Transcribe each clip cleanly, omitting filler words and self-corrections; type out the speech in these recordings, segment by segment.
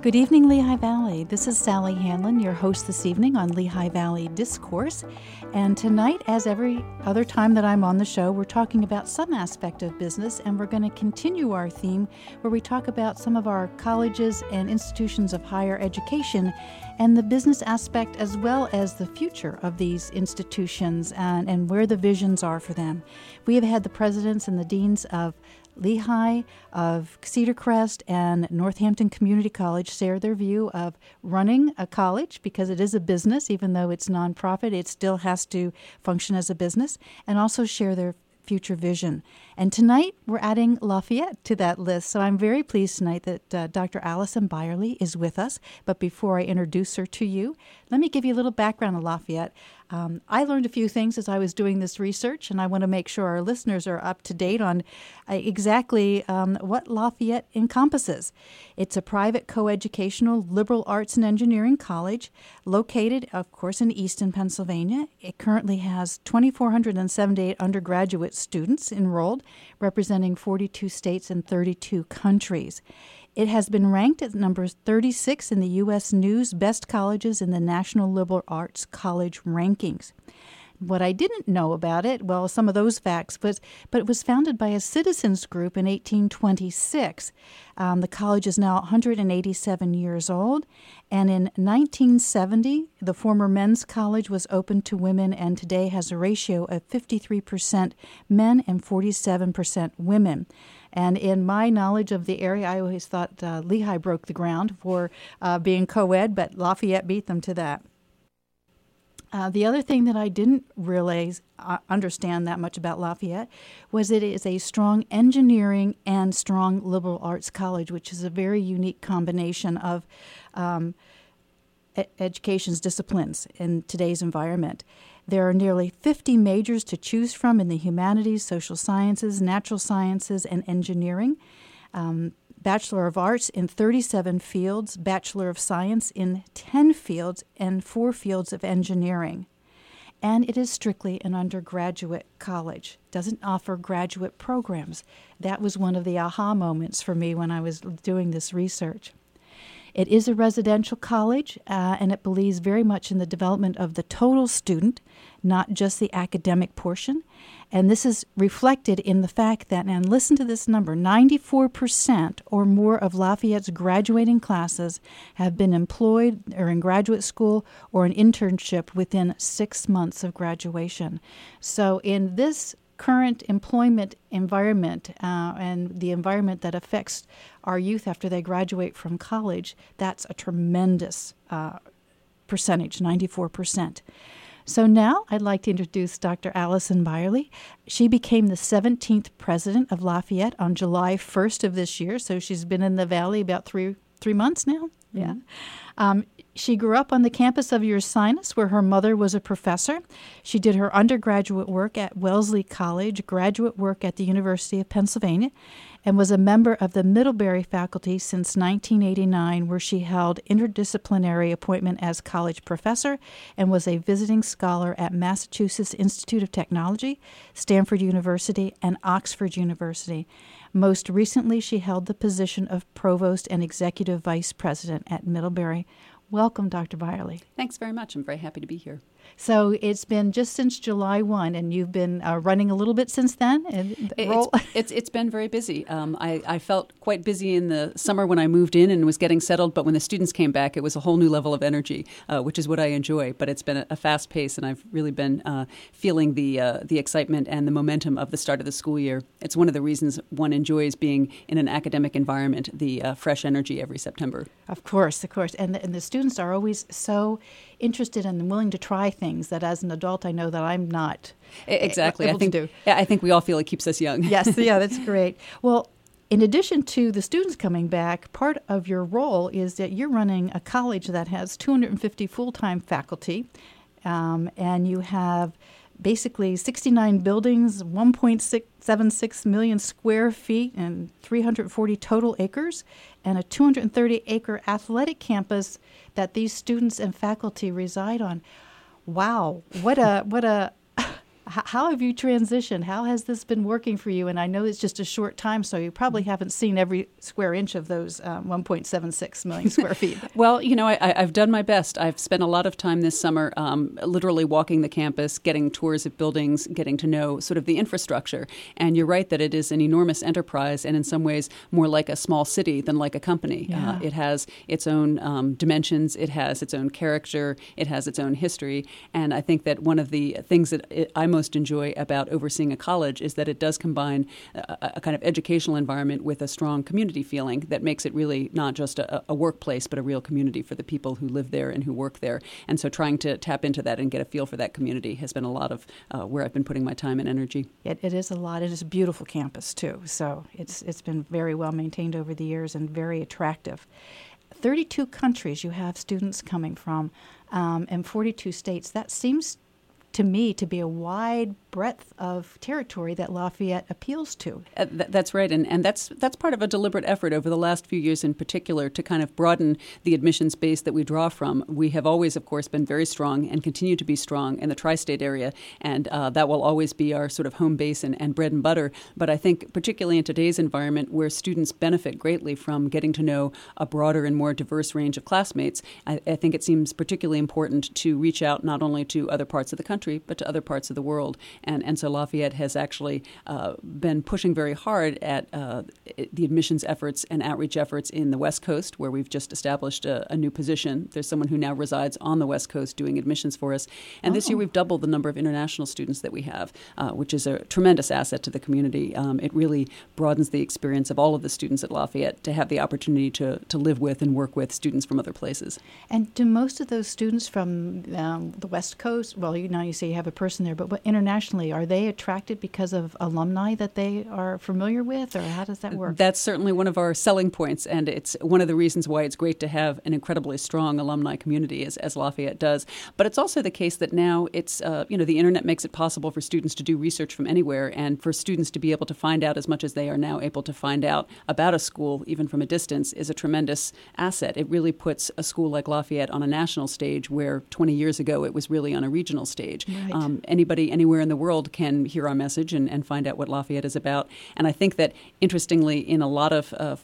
Good evening, Lehigh Valley. This is Sally Hanlon, your host this evening on Lehigh Valley Discourse. And tonight, as every other time that I'm on the show, we're talking about some aspect of business, and we're going to continue our theme where we talk about some of our colleges and institutions of higher education and the business aspect as well as the future of these institutions and where the visions are for them. We have had the presidents and the deans of Lehigh, of Cedar Crest, and Northampton Community College share their view of running a college, because it is a business. Even though it's nonprofit, it still has to function as a business, and also share their future vision. And tonight, we're adding Lafayette to that list. So I'm very pleased tonight that Dr. Allison Byerly is with us. But before I introduce her to you, let me give you a little background on Lafayette. I learned a few things as I was doing this research, and I want to make sure our listeners are up to date on exactly what Lafayette encompasses. It's a private coeducational liberal arts and engineering college located, of course, in Easton, Pennsylvania. It currently has 2,478 undergraduate students enrolled, representing 42 states and 32 countries. It has been ranked at number 36 in the U.S. News Best Colleges in the National Liberal Arts College rankings. What I didn't know about it, well, some of those facts, but it was founded by a citizens group in 1826. The college is now 187 years old, and in 1970, the former men's college was opened to women and today has a ratio of 53% men and 47% women. And in my knowledge of the area, I always thought Lehigh broke the ground for being co-ed, but Lafayette beat them to that. The other thing that I didn't realize, understand that much about Lafayette, was it is a strong engineering and strong liberal arts college, which is a very unique combination of education's disciplines in today's environment. There are nearly 50 majors to choose from in the humanities, social sciences, natural sciences, and engineering. Bachelor of Arts in 37 fields, Bachelor of Science in 10 fields, and 4 fields of engineering. And it is strictly an undergraduate college. Doesn't offer graduate programs. That was one of the aha moments for me when I was doing this research. It is a residential college, and it believes very much in the development of the total student, not just the academic portion. And this is reflected in the fact that, and listen to this number, 94% or more of Lafayette's graduating classes have been employed or in graduate school or an internship within 6 months of graduation. So in this current employment environment and the environment that affects our youth after they graduate from college, that's a tremendous percentage, 94%. So now I'd like to introduce Dr. Allison Byerly. She became the 17th president of Lafayette on July 1st of this year, so she's been in the Valley about three months now. Mm-hmm. Yeah. She grew up on the campus of Ursinus, where her mother was a professor. She did her undergraduate work at Wellesley College, graduate work at the University of Pennsylvania, and was a member of the Middlebury faculty since 1989, where she held interdisciplinary appointment as college professor and was a visiting scholar at Massachusetts Institute of Technology, Stanford University, and Oxford University. Most recently, she held the position of provost and executive vice president at Middlebury. Welcome, Dr. Byerly. Thanks very much. I'm very happy to be here. So it's been just since July 1, and you've been running a little bit since then? It's been very busy. I felt quite busy in the summer when I moved in and was getting settled, but when the students came back, it was a whole new level of energy, which is what I enjoy. But it's been a fast pace, and I've really been feeling the excitement and the momentum of the start of the school year. It's one of the reasons one enjoys being in an academic environment, the fresh energy every September. Of course. And the students are always so interested and willing to try things that as an adult I know that I'm not exactly able to do. Yeah, I think we all feel it keeps us young. Yes, yeah, that's great. Well, in addition to the students coming back, part of your role is that you're running a college that has 250 full-time faculty, and you have basically 69 buildings, 1.76 million square feet, and 340 total acres, and a 230-acre athletic campus that these students and faculty reside on. Wow, what a How have you transitioned? How has this been working for you? And I know it's just a short time, so you probably haven't seen every square inch of those 1.76 million square feet. Well, I've done my best. I've spent a lot of time this summer literally walking the campus, getting tours of buildings, getting to know sort of the infrastructure. And you're right that it is an enormous enterprise and in some ways more like a small city than like a company. Yeah. It has its own dimensions. It has its own character. It has its own history. And I think that one of the things that I most enjoy about overseeing a college is that it does combine a kind of educational environment with a strong community feeling that makes it really not just a workplace, but a real community for the people who live there and who work there. And so trying to tap into that and get a feel for that community has been a lot of where I've been putting my time and energy. It is a lot. It is a beautiful campus, too. So it's been very well maintained over the years and very attractive. 32 countries you have students coming from, and 42 states. That seems to me to be a wide breadth of territory that Lafayette appeals to. That's right, and that's part of a deliberate effort over the last few years in particular to kind of broaden the admissions base that we draw from. We have always, of course, been very strong and continue to be strong in the tri-state area, and that will always be our sort of home base and bread and butter. But I think particularly in today's environment where students benefit greatly from getting to know a broader and more diverse range of classmates, I think it seems particularly important to reach out not only to other parts of the country, but to other parts of the world. And so Lafayette has actually been pushing very hard at the admissions efforts and outreach efforts in the West Coast, where we've just established a new position. There's someone who now resides on the West Coast doing admissions for us. And this year we've doubled the number of international students that we have, which is a tremendous asset to the community. It really broadens the experience of all of the students at Lafayette to have the opportunity to live with and work with students from other places. And do most of those students from the West Coast, well, you say you have a person there, but internationally, are they attracted because of alumni that they are familiar with, or how does that work? That's certainly one of our selling points, and it's one of the reasons why it's great to have an incredibly strong alumni community as Lafayette does. But it's also the case that now it's, the internet makes it possible for students to do research from anywhere, and for students to be able to find out as much as they are now able to find out about a school, even from a distance, is a tremendous asset. It really puts a school like Lafayette on a national stage where 20 years ago it was really on a regional stage. Right. Anybody anywhere in the world can hear our message and find out what Lafayette is about. And I think that, interestingly, in a lot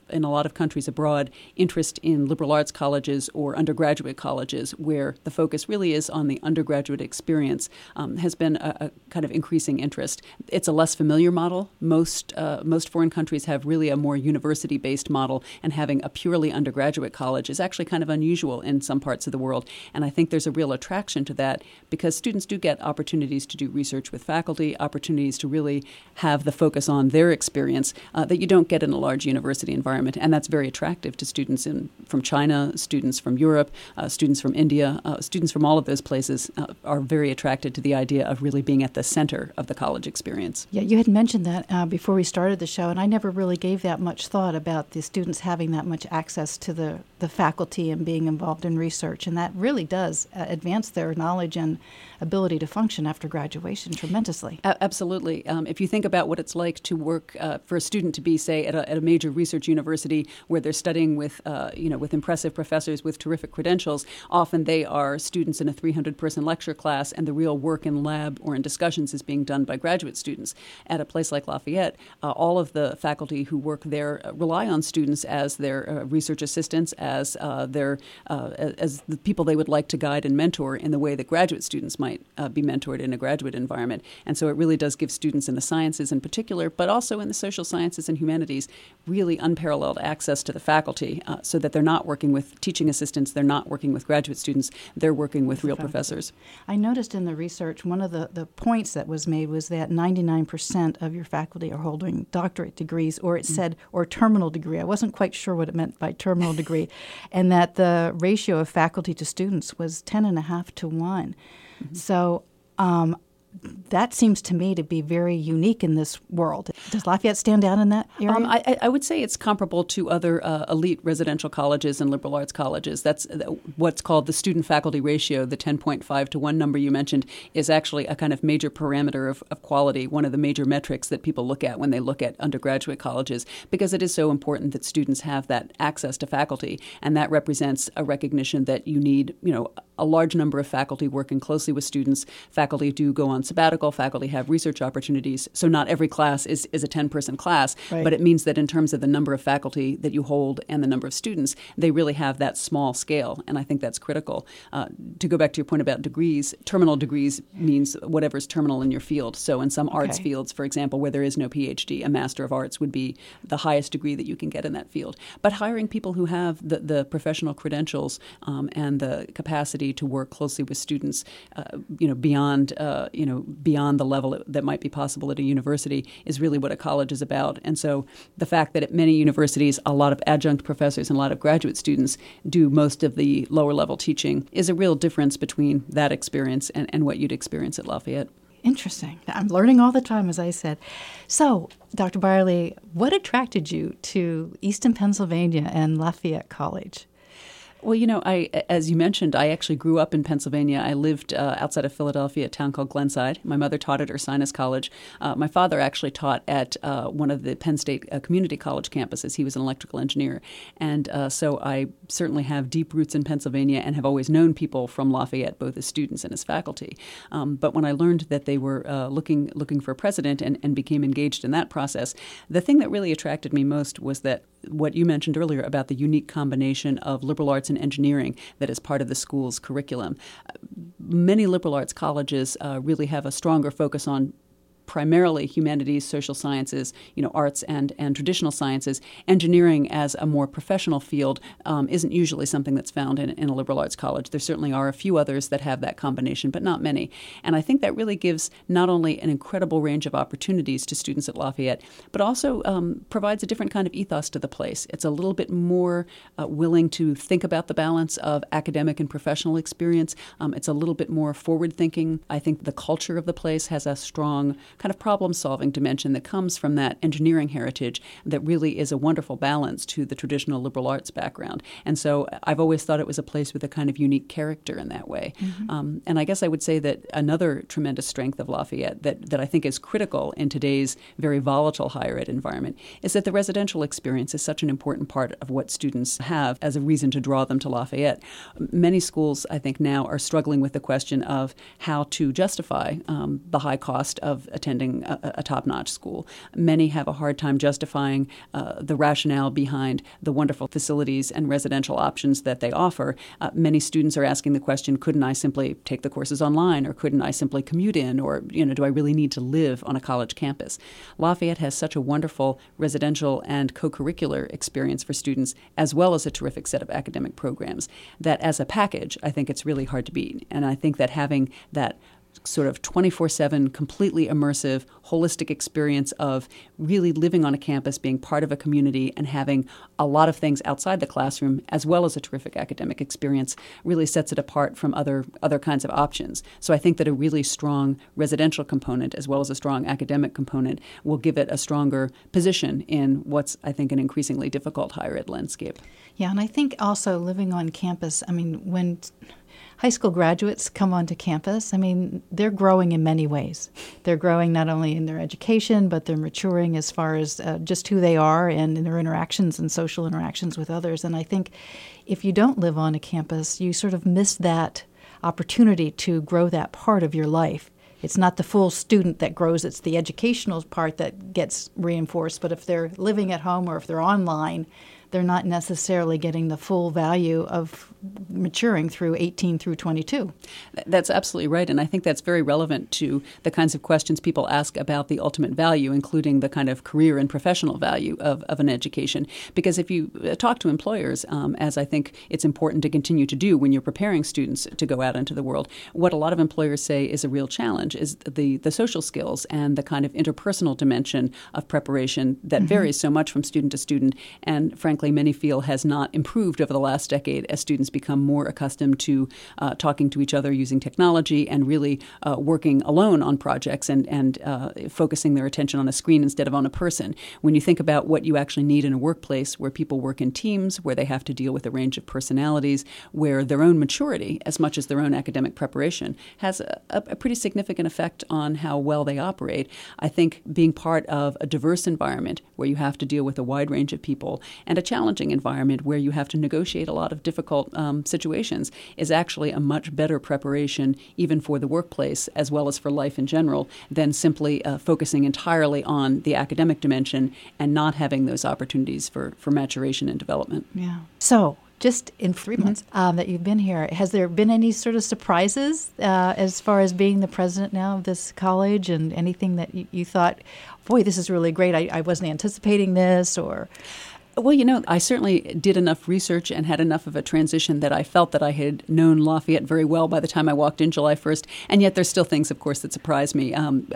of countries abroad, interest in liberal arts colleges or undergraduate colleges, where the focus really is on the undergraduate experience, has been a kind of increasing interest. It's a less familiar model. Most foreign countries have really a more university-based model, and having a purely undergraduate college is actually kind of unusual in some parts of the world. And I think there's a real attraction to that because students do get opportunities to do research with faculty, opportunities to really have the focus on their experience that you don't get in a large university environment. And that's very attractive to students from China, students from Europe, students from India, students from all of those places are very attracted to the idea of really being at the center of the college experience. Yeah, you had mentioned that before we started the show, and I never really gave that much thought about the students having that much access to the faculty and being involved in research. And that really does advance their knowledge and ability to function after graduation tremendously. Absolutely. If you think about what it's like to work for a student to be, say, at a major research university where they're studying with impressive professors with terrific credentials, often they are students in a 300-person lecture class, and the real work in lab or in discussions is being done by graduate students. At a place like Lafayette, all of the faculty who work there rely on students as their research assistants, as the people they would like to guide and mentor in the way that graduate students might be mentored in a graduate environment. And so it really does give students in the sciences in particular, but also in the social sciences and humanities, really unparalleled access to the faculty so that they're not working with teaching assistants, they're not working with graduate students, they're working with real professors. I noticed in the research, one of the points that was made was that 99% of your faculty are holding doctorate degrees, or it said, or terminal degree. I wasn't quite sure what it meant by terminal degree, and that the ratio of faculty to students was 10.5 to 1. Mm-hmm. So that seems to me to be very unique in this world. Does Lafayette stand out in that area? I would say it's comparable to other elite residential colleges and liberal arts colleges. That's what's called the student-faculty ratio. The 10.5 to 1 number you mentioned is actually a kind of major parameter of quality, one of the major metrics that people look at when they look at undergraduate colleges, because it is so important that students have that access to faculty, and that represents a recognition that you need, a large number of faculty working closely with students. Faculty do go on sabbatical. Faculty have research opportunities. So not every class is a 10-person class, right. But it means that in terms of the number of faculty that you hold and the number of students, they really have that small scale, and I think that's critical. To go back to your point about degrees, terminal degrees means whatever's terminal in your field. So in some arts fields, for example, where there is no PhD, a Master of Arts would be the highest degree that you can get in that field. But hiring people who have the professional credentials and the capacity to work closely with students, beyond the level that might be possible at a university is really what a college is about. And so the fact that at many universities, a lot of adjunct professors and a lot of graduate students do most of the lower level teaching is a real difference between that experience and what you'd experience at Lafayette. Interesting. I'm learning all the time, as I said. So, Dr. Byerly, what attracted you to Easton, Pennsylvania and Lafayette College? Well, as you mentioned, I actually grew up in Pennsylvania. I lived outside of Philadelphia, a town called Glenside. My mother taught at Ursinus College. My father actually taught at one of the Penn State community college campuses. He was an electrical engineer. And so I certainly have deep roots in Pennsylvania and have always known people from Lafayette, both as students and as faculty. But when I learned that they were looking for a president and became engaged in that process, the thing that really attracted me most was that what you mentioned earlier about the unique combination of liberal arts and engineering that is part of the school's curriculum. Many liberal arts colleges really have a stronger focus on primarily humanities, social sciences, arts and traditional sciences. Engineering as a more professional field isn't usually something that's found in a liberal arts college. There certainly are a few others that have that combination, but not many. And I think that really gives not only an incredible range of opportunities to students at Lafayette, but also provides a different kind of ethos to the place. It's a little bit more willing to think about the balance of academic and professional experience. It's a little bit more forward-thinking. I think the culture of the place has a strong kind of problem-solving dimension that comes from that engineering heritage that really is a wonderful balance to the traditional liberal arts background. And so I've always thought it was a place with a kind of unique character in that way. Mm-hmm. And I guess I would say that another tremendous strength of Lafayette that I think is critical in today's very volatile higher ed environment is that the residential experience is such an important part of what students have as a reason to draw them to Lafayette. Many schools, I think, now are struggling with the question of how to justify the high cost of attending a top-notch school. Many have a hard time justifying the rationale behind the wonderful facilities and residential options that they offer. Many students are asking the question, couldn't I simply take the courses online, or couldn't I simply commute in, or do I really need to live on a college campus? Lafayette has such a wonderful residential and co-curricular experience for students, as well as a terrific set of academic programs, that as a package, I think it's really hard to beat. And I think that having that sort of 24/7, completely immersive, holistic experience of really living on a campus, being part of a community, and having a lot of things outside the classroom, as well as a terrific academic experience, really sets it apart from other kinds of options. So I think that a really strong residential component, as well as a strong academic component, will give it a stronger position in what's, I think, an increasingly difficult higher ed landscape. Yeah, and I think also living on campus, when high school graduates come onto campus, they're growing in many ways. They're growing not only in their education, but they're maturing as far as just who they are and in their interactions and social interactions with others. And I think if you don't live on a campus, you sort of miss that opportunity to grow that part of your life. It's not the full student that grows, it's the educational part that gets reinforced. But if they're living at home or if they're online, they're not necessarily getting the full value of maturing through 18 through 22. That's absolutely right, and I think that's very relevant to the kinds of questions people ask about the ultimate value, including the kind of career and professional value of an education. Because if you talk to employers, as I think it's important to continue to do when you're preparing students to go out into the world, what a lot of employers say is a real challenge is the social skills and the kind of interpersonal dimension of preparation that varies so much from student to student, and frankly, many feel has not improved over the last decade as students become more accustomed to talking to each other using technology and really working alone on projects and focusing their attention on a screen instead of on a person. When you think about what you actually need in a workplace where people work in teams, where they have to deal with a range of personalities, where their own maturity, as much as their own academic preparation, has a pretty significant effect on how well they operate, I think being part of a diverse environment where you have to deal with a wide range of people and a challenging environment where you have to negotiate a lot of difficult situations is actually a much better preparation even for the workplace as well as for life in general than simply focusing entirely on the academic dimension and not having those opportunities for maturation and development. Yeah. So, just in 3 months that you've been here, has there been any sort of surprises as far as being the president now of this college, and anything that you thought, boy, this is really great, I wasn't anticipating this, or... Well, I certainly did enough research and had enough of a transition that I felt that I had known Lafayette very well by the time I walked in July 1st. And yet there's still things, of course, that surprise me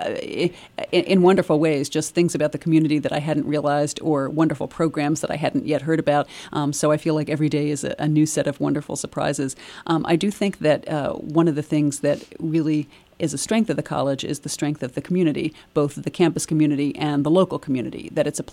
in wonderful ways, just things about the community that I hadn't realized or wonderful programs that I hadn't yet heard about. So I feel like every day is a new set of wonderful surprises. I do think that one of the things that really is a strength of the college is the strength of the community, both the campus community and the local community, that it's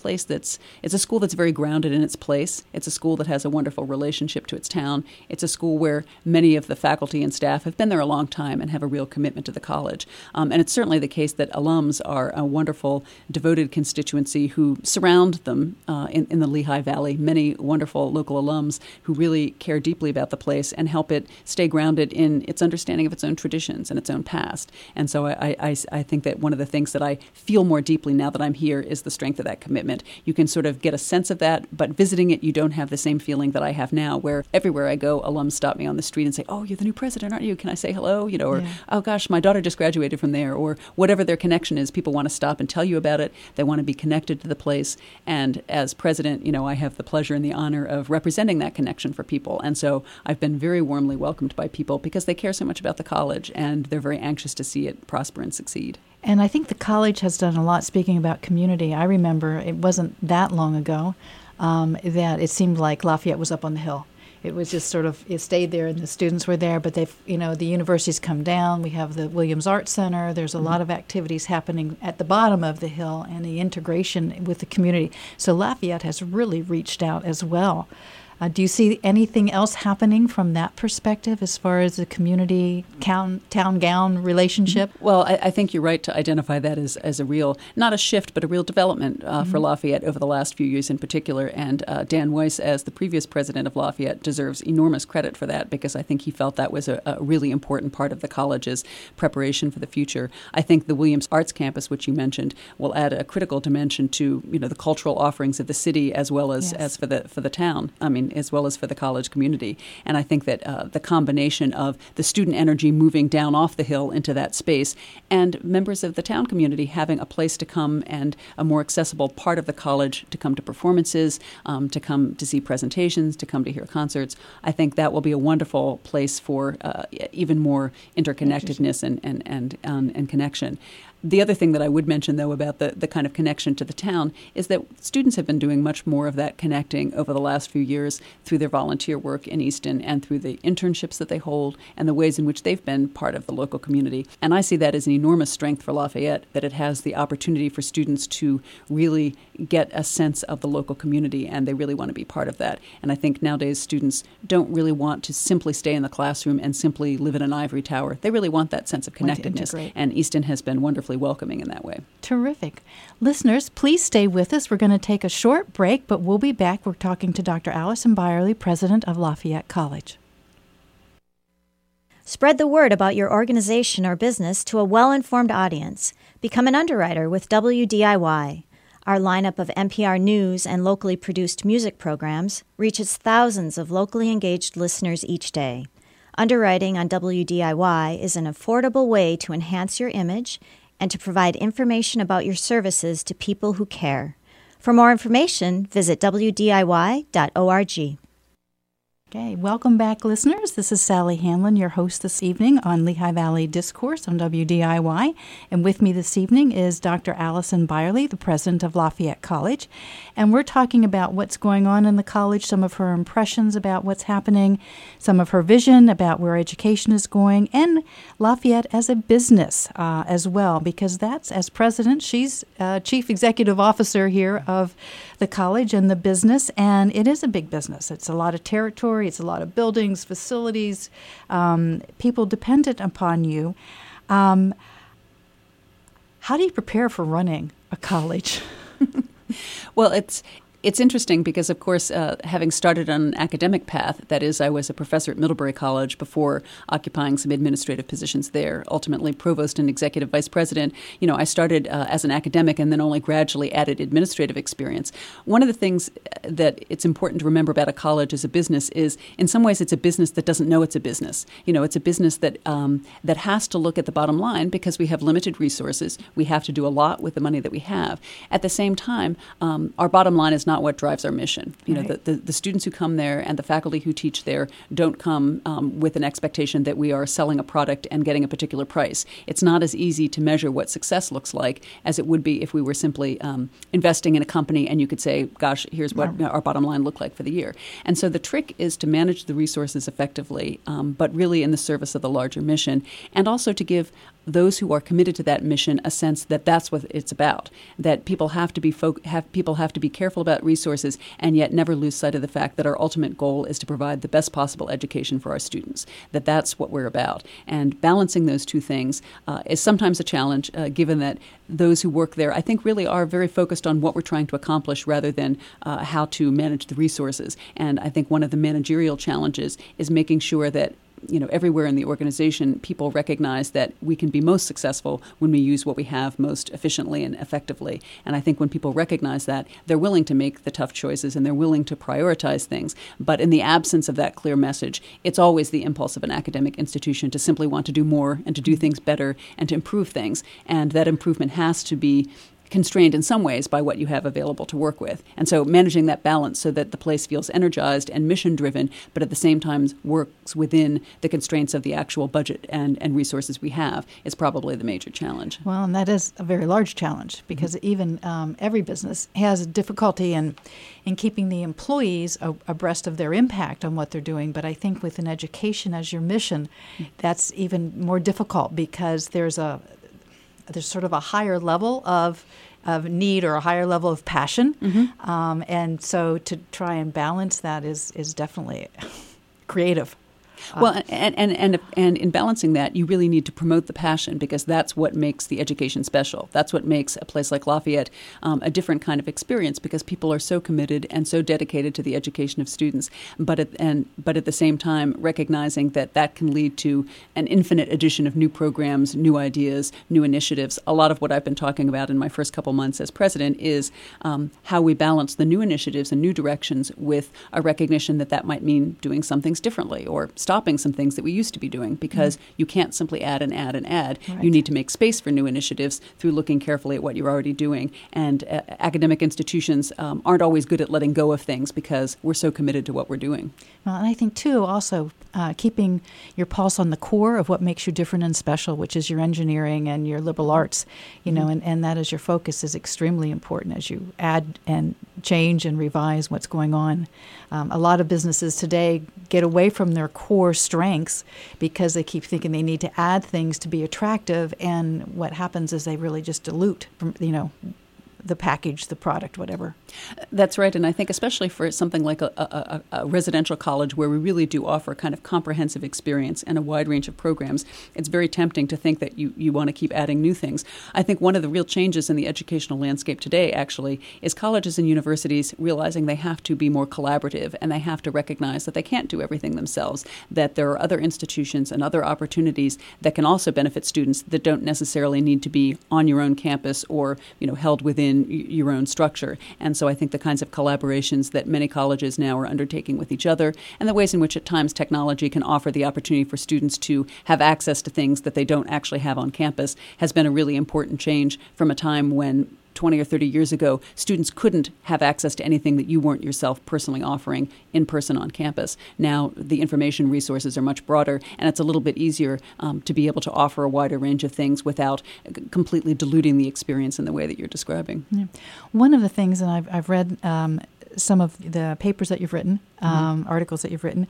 a school that's very grounded in its place. It's a school that has a wonderful relationship to its town. It's a school where many of the faculty and staff have been there a long time and have a real commitment to the college. And it's certainly the case that alums are a wonderful, devoted constituency who surround them in the Lehigh Valley, many wonderful local alums who really care deeply about the place and help it stay grounded in its understanding of its own traditions and its own past. And so I think that one of the things that I feel more deeply now that I'm here is the strength of that commitment. You can sort of get a sense of that, but visiting it, you don't have the same feeling that I have now, where everywhere I go, alums stop me on the street and say, "Oh, you're the new president, aren't you? Can I say hello?" Or, "Oh gosh, my daughter just graduated from there," or whatever their connection is. People want to stop and tell you about it. They want to be connected to the place. And as president, I have the pleasure and the honor of representing that connection for people. And so I've been very warmly welcomed by people because they care so much about the college and they're very anxious to see it prosper and succeed. And I think the college has done a lot, speaking about community. I remember it wasn't that long ago that it seemed like Lafayette was up on the hill. It was just sort of, it stayed there and the students were there, but they've, the university's come down. We have the Williams Arts Center. There's a lot of activities happening at the bottom of the hill and the integration with the community. So Lafayette has really reached out as well. Do you see anything else happening from that perspective as far as the community town-gown relationship? Well, I think you're right to identify that as a real, not a shift, but a real development for Lafayette over the last few years in particular. And Dan Weiss, as the previous president of Lafayette, deserves enormous credit for that because I think he felt that was a really important part of the college's preparation for the future. I think the Williams Arts Campus, which you mentioned, will add a critical dimension to the cultural offerings of the city as well as for the town. As well as for the college community. And I think that the combination of the student energy moving down off the hill into that space and members of the town community having a place to come and a more accessible part of the college to come to performances, to come to see presentations, to come to hear concerts, I think that will be a wonderful place for even more interconnectedness and connection. The other thing that I would mention, though, about the kind of connection to the town is that students have been doing much more of that connecting over the last few years through their volunteer work in Easton and through the internships that they hold and the ways in which they've been part of the local community. And I see that as an enormous strength for Lafayette, that it has the opportunity for students to really get a sense of the local community, and they really want to be part of that. And I think nowadays students don't really want to simply stay in the classroom and simply live in an ivory tower. They really want that sense of connectedness, and Easton has been wonderfully welcoming in that way. Terrific. Listeners, please stay with us. We're going to take a short break, but we'll be back. We're talking to Dr. Allison Byerly, president of Lafayette College. Spread the word about your organization or business to a well-informed audience. Become an underwriter with WDIY. Our lineup of NPR news and locally produced music programs reaches thousands of locally engaged listeners each day. Underwriting on WDIY is an affordable way to enhance your image and to provide information about your services to people who care. For more information, visit WDIY.org. Okay, welcome back, listeners. This is Sally Hanlon, your host this evening on Lehigh Valley Discourse on WDIY. And with me this evening is Dr. Allison Byerly, the president of Lafayette College. And we're talking about what's going on in the college, some of her impressions about what's happening, some of her vision about where education is going, and Lafayette as a business as well, because that's, as president, she's chief executive officer here of the college and the business, and it is a big business. It's a lot of territory. It's a lot of buildings, facilities, people dependent upon you. How do you prepare for running a college? Well, It's interesting because, of course, having started on an academic path, that is, I was a professor at Middlebury College before occupying some administrative positions there, ultimately provost and executive vice president. I started as an academic and then only gradually added administrative experience. One of the things that it's important to remember about a college as a business is, in some ways, it's a business that doesn't know it's a business. It's a business that that has to look at the bottom line because we have limited resources. We have to do a lot with the money that we have. At the same time, our bottom line is not what drives our mission. Right. The students who come there and the faculty who teach there don't come with an expectation that we are selling a product and getting a particular price. It's not as easy to measure what success looks like as it would be if we were simply investing in a company and you could say, gosh, here's what our bottom line looked like for the year. And so the trick is to manage the resources effectively, but really in the service of the larger mission, and also to give those who are committed to that mission a sense that that's what it's about, that people have to be careful about resources and yet never lose sight of the fact that our ultimate goal is to provide the best possible education for our students, that that's what we're about. And balancing those two things is sometimes a challenge, given that those who work there, I think, really are very focused on what we're trying to accomplish rather than how to manage the resources. And I think one of the managerial challenges is making sure that everywhere in the organization, people recognize that we can be most successful when we use what we have most efficiently and effectively. And I think when people recognize that, they're willing to make the tough choices and they're willing to prioritize things. But in the absence of that clear message, it's always the impulse of an academic institution to simply want to do more and to do things better and to improve things. And that improvement has to be constrained in some ways by what you have available to work with. And so managing that balance so that the place feels energized and mission-driven, but at the same time works within the constraints of the actual budget and resources we have is probably the major challenge. Well, and that is a very large challenge because even every business has difficulty in keeping the employees abreast of their impact on what they're doing. But I think with an education as your mission, that's even more difficult because there's sort of a higher level of need or a higher level of passion. And so to try and balance that is definitely creative. Well, and in balancing that, you really need to promote the passion because that's what makes the education special. That's what makes a place like Lafayette a different kind of experience because people are so committed and so dedicated to the education of students. But at the same time, recognizing that can lead to an infinite addition of new programs, new ideas, new initiatives. A lot of what I've been talking about in my first couple months as president is how we balance the new initiatives and new directions with a recognition that might mean doing some things differently or stopping some things that we used to be doing because you can't simply add and add and add. Right. You need to make space for new initiatives through looking carefully at what you're already doing. And academic institutions aren't always good at letting go of things because we're so committed to what we're doing. Well, and I think, too, also keeping your pulse on the core of what makes you different and special, which is your engineering and your liberal arts, and that as your focus is extremely important as you add and change and revise what's going on. A lot of businesses today get away from their core strengths because they keep thinking they need to add things to be attractive, and what happens is they really just dilute, the package, the product, whatever. That's right, and I think especially for something like a residential college where we really do offer a kind of comprehensive experience and a wide range of programs, it's very tempting to think that you want to keep adding new things. I think one of the real changes in the educational landscape today, actually, is colleges and universities realizing they have to be more collaborative and they have to recognize that they can't do everything themselves, that there are other institutions and other opportunities that can also benefit students that don't necessarily need to be on your own campus or held within your own structure. And so I think the kinds of collaborations that many colleges now are undertaking with each other and the ways in which at times technology can offer the opportunity for students to have access to things that they don't actually have on campus has been a really important change from a time when 20 or 30 years ago, students couldn't have access to anything that you weren't yourself personally offering in person on campus. Now, the information resources are much broader, and it's a little bit easier to be able to offer a wider range of things without completely diluting the experience in the way that you're describing. Yeah. One of the things, and I've read some of the papers that you've written, articles that you've written,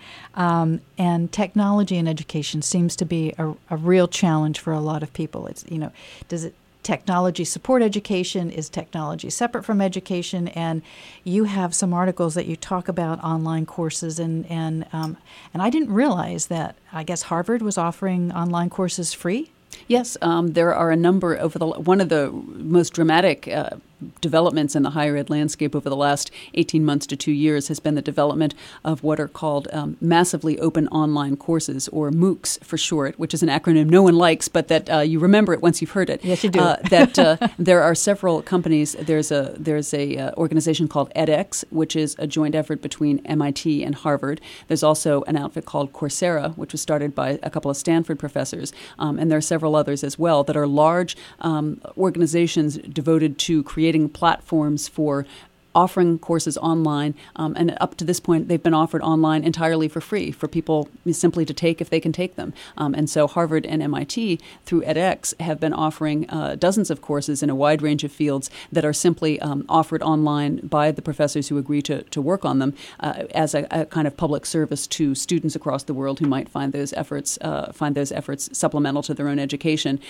and technology in education seems to be a real challenge for a lot of people. It's, does it technology support education? Is technology separate from education? And you have some articles that you talk about online courses, and I didn't realize that. I guess Harvard was offering online courses free. Yes, there are a number one of the most dramatic developments in the higher ed landscape over the last 18 months to 2 years has been the development of what are called massively open online courses, or MOOCs for short, which is an acronym no one likes, but that you remember it once you've heard it. Yes, you do. That there are several companies. There's a organization called edX, which is a joint effort between MIT and Harvard. There's also an outfit called Coursera, which was started by a couple of Stanford professors, and there are several others as well that are large organizations devoted to creating platforms for offering courses online, and up to this point, they've been offered online entirely for free for people simply to take if they can take them. And so Harvard and MIT, through edX, have been offering dozens of courses in a wide range of fields that are simply offered online by the professors who agree to work on them as a kind of public service to students across the world who might find those efforts supplemental to their own education.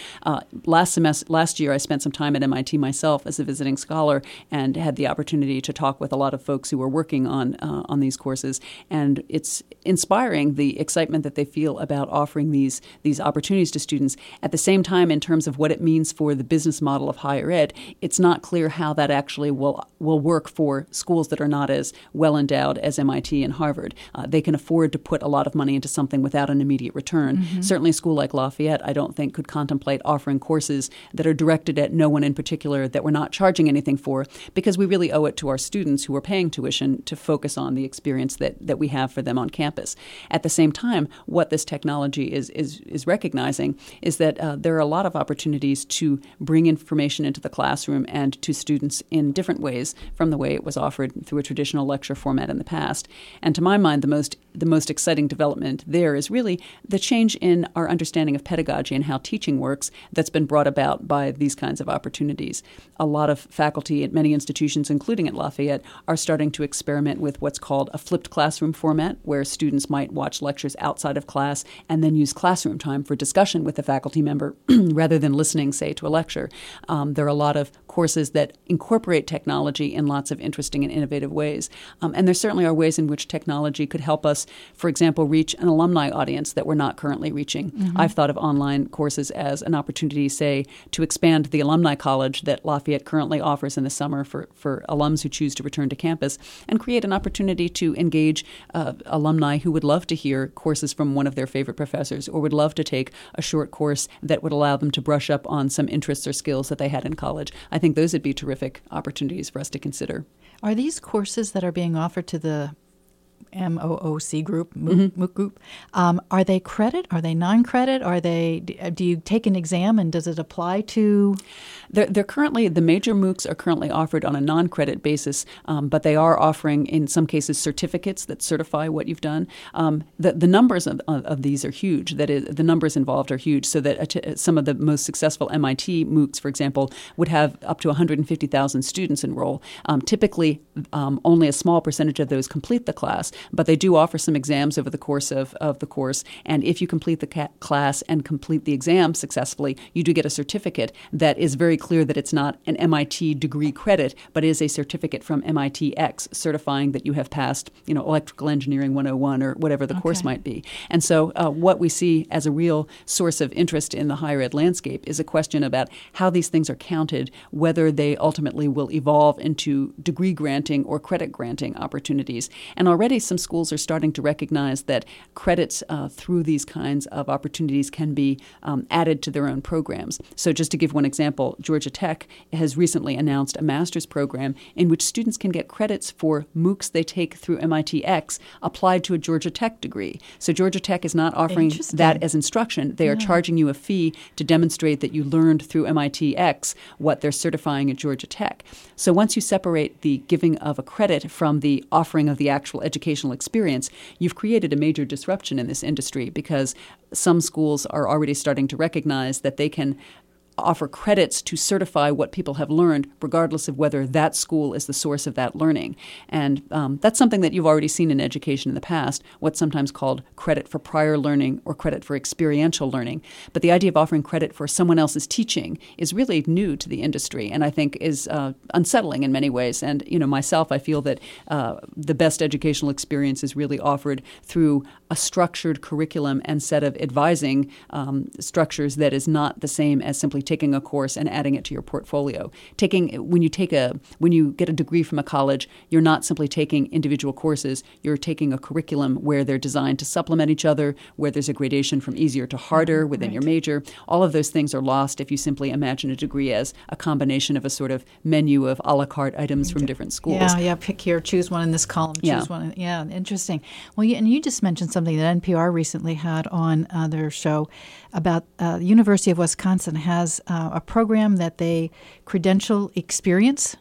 Last year, I spent some time at MIT myself as a visiting scholar and had the opportunity to talk with a lot of folks who are working on these courses, and it's inspiring the excitement that they feel about offering these opportunities to students. At the same time, in terms of what it means for the business model of higher ed, it's not clear how that actually will work for schools that are not as well endowed as MIT and Harvard. They can afford to put a lot of money into something without an immediate return. Mm-hmm. Certainly, a school like Lafayette, I don't think, could contemplate offering courses that are directed at no one in particular, that we're not charging anything for, because we really owe it to our students who are paying tuition to focus on the experience that we have for them on campus. At the same time, what this technology is recognizing is that there are a lot of opportunities to bring information into the classroom and to students in different ways from the way it was offered through a traditional lecture format in the past. And to my mind, the most exciting development there is really the change in our understanding of pedagogy and how teaching works that's been brought about by these kinds of opportunities. A lot of faculty at many institutions, including at Lafayette, are starting to experiment with what's called a flipped classroom format, where students might watch lectures outside of class and then use classroom time for discussion with the faculty member rather than listening, say, to a lecture. There are a lot of courses that incorporate technology in lots of interesting and innovative ways. And there certainly are ways in which technology could help us, for example, reach an alumni audience that we're not currently reaching. Mm-hmm. I've thought of online courses as an opportunity, say, to expand the alumni college that Lafayette currently offers in the summer for alums who choose to return to campus, and create an opportunity to engage alumni who would love to hear courses from one of their favorite professors, or would love to take a short course that would allow them to brush up on some interests or skills that they had in college. I think those would be terrific opportunities for us to consider. Are these courses that are being offered to the MOOC group, MOOC group, are they credit? Are they non-credit? Do you take an exam, and does it apply to? They're currently, the major MOOCs are currently offered on a non-credit basis, but they are offering, in some cases, certificates that certify what you've done. The numbers of these are huge. That is, the numbers involved are huge, so that some of the most successful MIT MOOCs, for example, would have up to 150,000 students enroll. Typically, only a small percentage of those complete the class, but they do offer some exams over the course of the course. And if you complete the class and complete the exam successfully, you do get a certificate that is very clear that it's not an MIT degree credit, but is a certificate from MIT X certifying that you have passed, Electrical Engineering 101 or whatever the course might be. And so what we see as a real source of interest in the higher ed landscape is a question about how these things are counted, whether they ultimately will evolve into degree granting or credit granting opportunities. And already some schools are starting to recognize that credits through these kinds of opportunities can be added to their own programs. So just to give one example, Georgia Tech has recently announced a master's program in which students can get credits for MOOCs they take through MIT X applied to a Georgia Tech degree. So Georgia Tech is not offering that as instruction. They are charging you a fee to demonstrate that you learned through MIT X what they're certifying at Georgia Tech. So once you separate the giving of a credit from the offering of the actual educational experience, you've created a major disruption in this industry, because some schools are already starting to recognize that they can offer credits to certify what people have learned, regardless of whether that school is the source of that learning. And that's something that you've already seen in education in the past, what's sometimes called credit for prior learning or credit for experiential learning. But the idea of offering credit for someone else's teaching is really new to the industry, and I think is unsettling in many ways. And myself, I feel that the best educational experience is really offered through a structured curriculum and set of advising structures that is not the same as simply taking a course and adding it to your portfolio. When you get a degree from a college, you're not simply taking individual courses. You're taking a curriculum where they're designed to supplement each other, where there's a gradation from easier to harder within your major. All of those things are lost if you simply imagine a degree as a combination of a sort of menu of a la carte items from different schools. Yeah, pick here, choose one in this column, choose one. Yeah, interesting. Well, and you just mentioned something that NPR recently had on their show about the University of Wisconsin has a program that they credential experience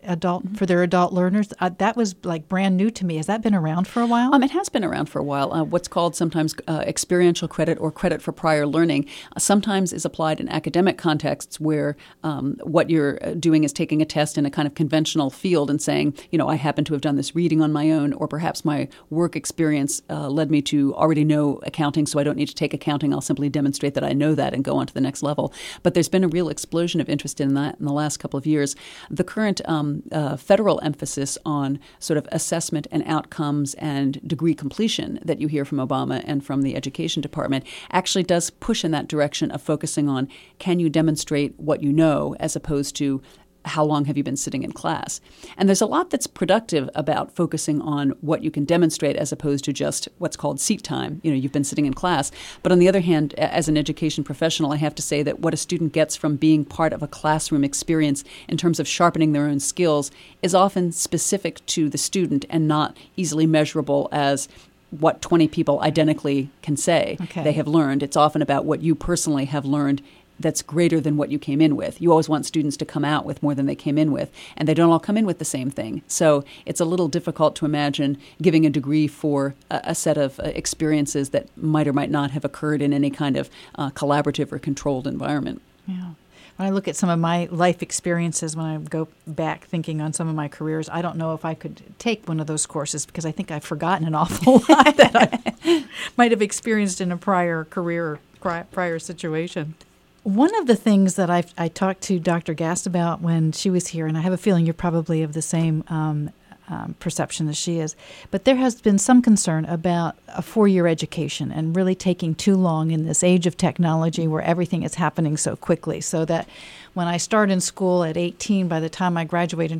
for their adult learners. That was like brand new to me. Has that been around for a while? It has been around for a while. What's called sometimes experiential credit or credit for prior learning sometimes is applied in academic contexts where what you're doing is taking a test in a kind of conventional field and saying, I happen to have done this reading on my own, or perhaps my work experience led me to already know accounting, so I don't need to take accounting. I'll simply demonstrate that I know that and go on to the next level. But there's been a real explosion of interest in that in the last couple of years. The current federal emphasis on sort of assessment and outcomes and degree completion that you hear from Obama and from the Education Department actually does push in that direction of focusing on, can you demonstrate what you know, as opposed to how long have you been sitting in class? And there's a lot that's productive about focusing on what you can demonstrate as opposed to just what's called seat time. You've been sitting in class. But on the other hand, as an education professional, I have to say that what a student gets from being part of a classroom experience in terms of sharpening their own skills is often specific to the student and not easily measurable as what 20 people identically can say they have learned. It's often about what you personally have learned that's greater than what you came in with. You always want students to come out with more than they came in with, and they don't all come in with the same thing. So it's a little difficult to imagine giving a degree for a set of experiences that might or might not have occurred in any kind of collaborative or controlled environment. Yeah. When I look at some of my life experiences, when I go back thinking on some of my careers, I don't know if I could take one of those courses because I think I've forgotten an awful lot that I might have experienced in a prior career or prior situation. One of the things that I talked to Dr. Gast about when she was here, and I have a feeling you're probably of the same perception as she is, but there has been some concern about a 4-year education and really taking too long in this age of technology where everything is happening so quickly, so that when I start in school at 18, by the time I graduate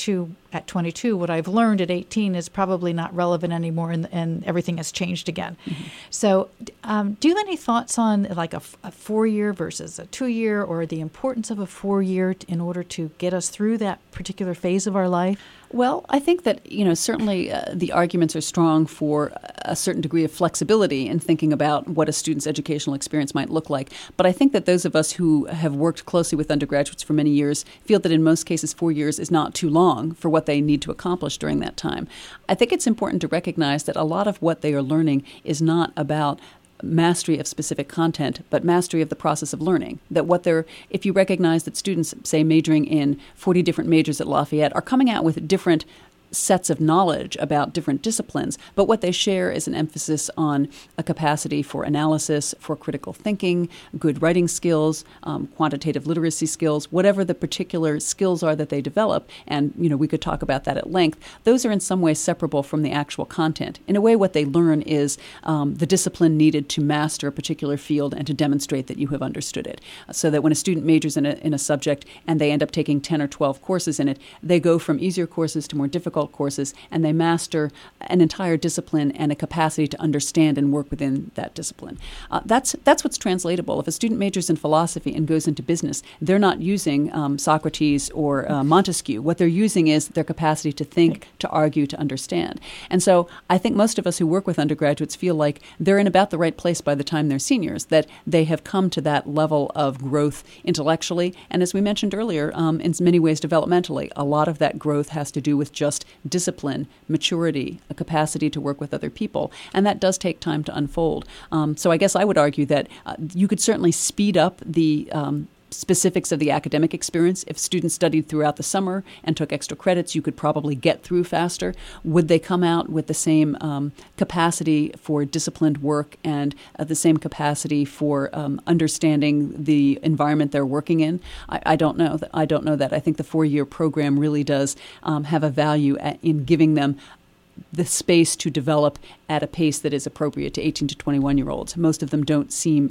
at 22, what I've learned at 18 is probably not relevant anymore, and everything has changed again. Mm-hmm. So do you have any thoughts on like a 4-year versus a 2-year, or the importance of a 4-year in order to get us through that particular phase of our life? Well, I think that, certainly the arguments are strong for a certain degree of flexibility in thinking about what a student's educational experience might look like. But I think that those of us who have worked closely with undergraduates for many years feel that in most cases 4 years is not too long for what they need to accomplish during that time. I think it's important to recognize that a lot of what they are learning is not about mastery of specific content, but mastery of the process of learning. If you recognize that students, say, majoring in 40 different majors at Lafayette, are coming out with different sets of knowledge about different disciplines, but what they share is an emphasis on a capacity for analysis, for critical thinking, good writing skills, quantitative literacy skills, whatever the particular skills are that they develop, and we could talk about that at length. Those are in some way separable from the actual content. In a way, what they learn is the discipline needed to master a particular field and to demonstrate that you have understood it. So that when a student majors in a subject and they end up taking 10 or 12 courses in it, they go from easier courses to more difficult courses, and they master an entire discipline and a capacity to understand and work within that discipline. That's what's translatable. If a student majors in philosophy and goes into business, they're not using Socrates or Montesquieu. What they're using is their capacity to think, to argue, to understand. And so I think most of us who work with undergraduates feel like they're in about the right place by the time they're seniors, that they have come to that level of growth intellectually. And as we mentioned earlier, in many ways developmentally, a lot of that growth has to do with just discipline, maturity, a capacity to work with other people. And that does take time to unfold. So I guess I would argue that you could certainly speed up the specifics of the academic experience. If students studied throughout the summer and took extra credits, you could probably get through faster. Would they come out with the same capacity for disciplined work and the same capacity for understanding the environment they're working in? I don't know. I don't know that. I think the 4-year program really does have a value in giving them the space to develop at a pace that is appropriate to 18 to 21-year-olds. Most of them don't seem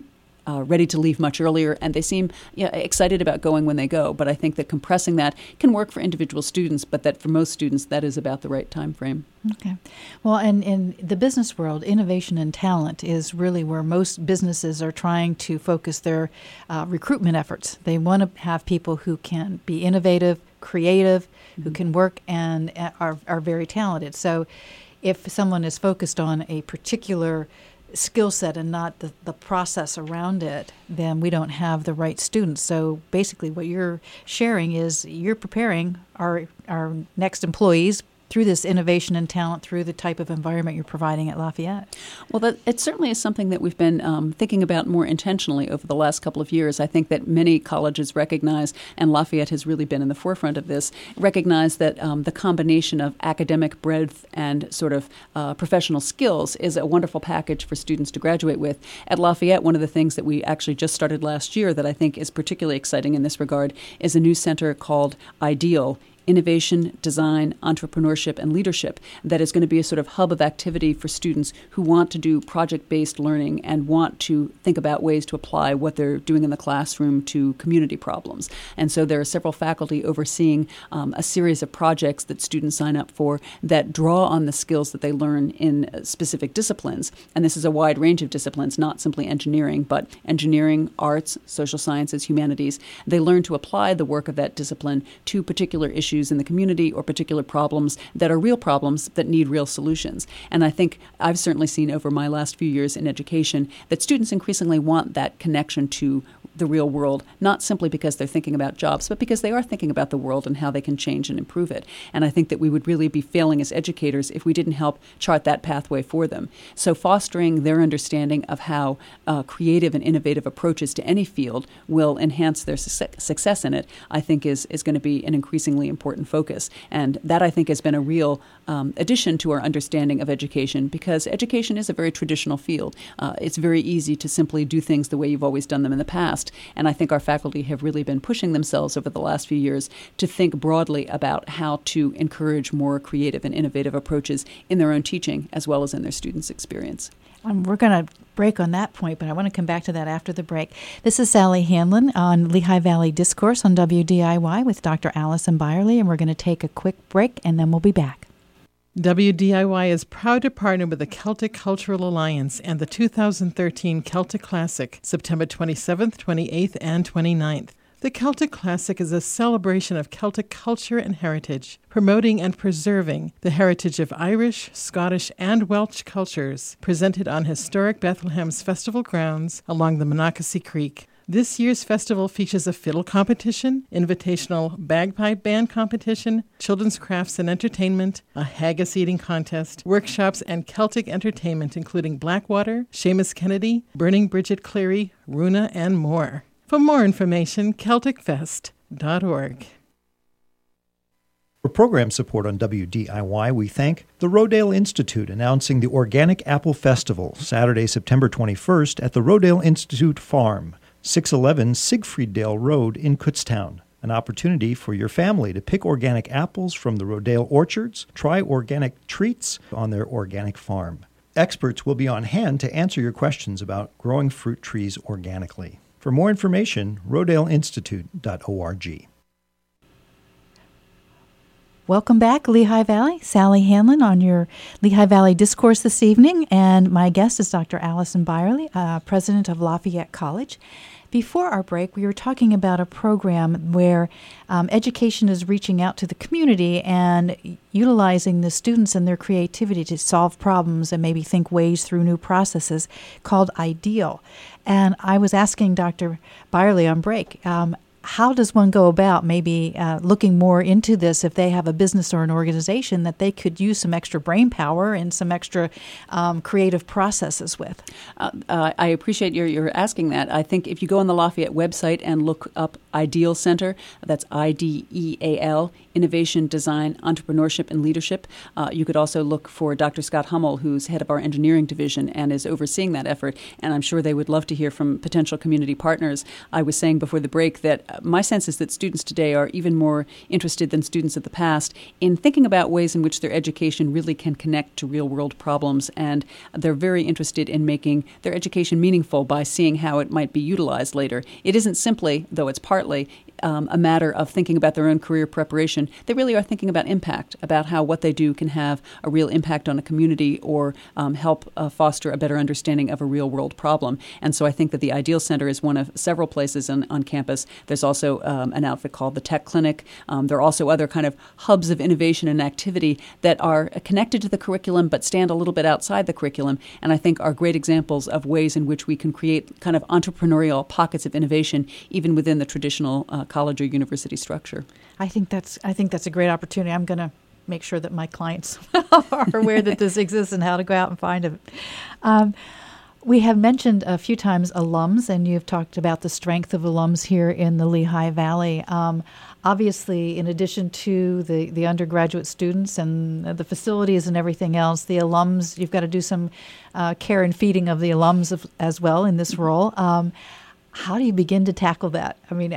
ready to leave much earlier, and they seem excited about going when they go. But I think that compressing that can work for individual students, but that for most students, that is about the right time frame. Okay. Well, and in the business world, innovation and talent is really where most businesses are trying to focus their recruitment efforts. They want to have people who can be innovative, creative, who can work and are very talented. So if someone is focused on a particular skill set and not the process around it, then we don't have the right students. So basically what you're sharing is you're preparing our next employees through this innovation and talent, through the type of environment you're providing at Lafayette. Well, it certainly is something that we've been thinking about more intentionally over the last couple of years. I think that many colleges recognize, and Lafayette has really been in the forefront of this, recognize that the combination of academic breadth and sort of professional skills is a wonderful package for students to graduate with. At Lafayette, one of the things that we actually just started last year that I think is particularly exciting in this regard is a new center called IDEAL, Innovation, Design, Entrepreneurship, and Leadership, that is going to be a sort of hub of activity for students who want to do project-based learning and want to think about ways to apply what they're doing in the classroom to community problems. And so there are several faculty overseeing a series of projects that students sign up for that draw on the skills that they learn in specific disciplines. And this is a wide range of disciplines, not simply engineering, but engineering, arts, social sciences, humanities. They learn to apply the work of that discipline to particular issues in the community or particular problems that are real problems that need real solutions. And I think I've certainly seen over my last few years in education that students increasingly want that connection to the real world, not simply because they're thinking about jobs, but because they are thinking about the world and how they can change and improve it. And I think that we would really be failing as educators if we didn't help chart that pathway for them. So fostering their understanding of how creative and innovative approaches to any field will enhance their success in it, I think is going to be an increasingly important focus. And that, I think, has been a real addition to our understanding of education, because education is a very traditional field. It's very easy to simply do things the way you've always done them in the past. And I think our faculty have really been pushing themselves over the last few years to think broadly about how to encourage more creative and innovative approaches in their own teaching as well as in their students' experience. We're going to break on that point, but I want to come back to that after the break. This is Sally Hanlon on Lehigh Valley Discourse on WDIY with Dr. Allison Byerly, and we're going to take a quick break, and then we'll be back. WDIY is proud to partner with the Celtic Cultural Alliance and the 2013 Celtic Classic, September 27th, 28th, and 29th. The Celtic Classic is a celebration of Celtic culture and heritage, promoting and preserving the heritage of Irish, Scottish, and Welsh cultures, presented on historic Bethlehem's festival grounds along the Monocacy Creek. This year's festival features a fiddle competition, invitational bagpipe band competition, children's crafts and entertainment, a haggis eating contest, workshops, and Celtic entertainment including Blackwater, Seamus Kennedy, Burning Bridget Cleary, Runa, and more. For more information, CelticFest.org. For program support on WDIY, we thank the Rodale Institute, announcing the Organic Apple Festival, Saturday, September 21st at the Rodale Institute Farm, 611 Siegfrieddale Road in Kutztown. An opportunity for your family to pick organic apples from the Rodale orchards, try organic treats on their organic farm. Experts will be on hand to answer your questions about growing fruit trees organically. For more information, rodaleinstitute.org. Welcome back, Lehigh Valley. Sally Hanlon on your Lehigh Valley Discourse this evening, and my guest is Dr. Allison Byerly, president of Lafayette College. Before our break, we were talking about a program where education is reaching out to the community and utilizing the students and their creativity to solve problems and maybe think ways through new processes, called IDEAL. And I was asking Dr. Byerly on break, how does one go about maybe looking more into this if they have a business or an organization that they could use some extra brain power and some extra creative processes with? I appreciate your asking that. I think if you go on the Lafayette website and look up IDEAL Center, that's IDEAL, Innovation, Design, Entrepreneurship, and Leadership. You could also look for Dr. Scott Hummel, who's head of our engineering division and is overseeing that effort, and I'm sure they would love to hear from potential community partners. I was saying before the break that my sense is that students today are even more interested than students of the past in thinking about ways in which their education really can connect to real-world problems, and they're very interested in making their education meaningful by seeing how it might be utilized later. It isn't simply, though it's partly, a matter of thinking about their own career preparation. They really are thinking about impact, about how what they do can have a real impact on a community or help foster a better understanding of a real-world problem. And so I think that the Ideal Center is one of several places on campus. There's also an outfit called the Tech Clinic. There are also other kind of hubs of innovation and activity that are connected to the curriculum but stand a little bit outside the curriculum, and I think are great examples of ways in which we can create kind of entrepreneurial pockets of innovation even within the traditional college or university structure. I think that's a great opportunity. I'm going to make sure that my clients are aware that this exists and how to go out and find it. We have mentioned a few times alums, and you've talked about the strength of alums here in the Lehigh Valley. Obviously, in addition to the undergraduate students and the facilities and everything else, the alums, you've got to do some care and feeding of the alums as well in this role. How do you begin to tackle that? I mean,